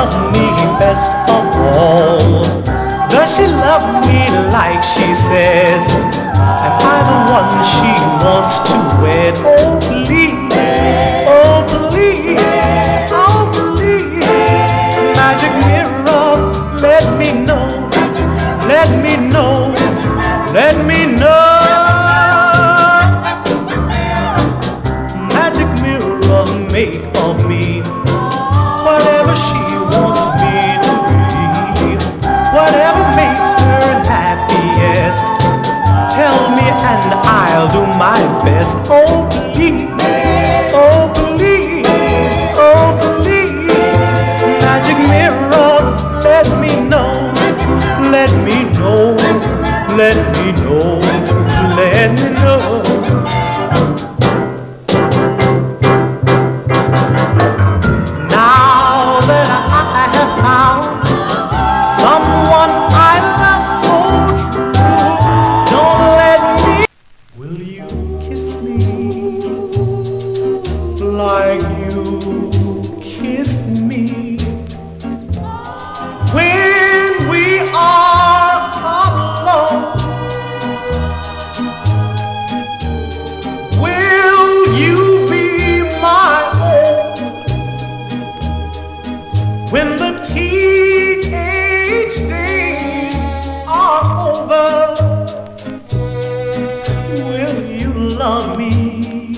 love me best of all? Does she love me like she says? Am I the one she wants to wed? Oh please, oh please, oh please. Magic mirror, let me know, let me know, let me know. Magic mirror, make of me whatever she wants me to be, whatever makes her happiest. Tell me and I'll do my best. Oh please, oh please, oh please. Magic mirror, let me know, let me know, let me know, let me know. Now that I have found someone I love so true, don't let me. Will you kiss me like you kiss me when we are alone? Will you be my own when the teenage days are over? Will you love me?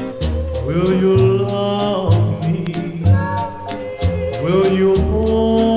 Will you love me? Will you hold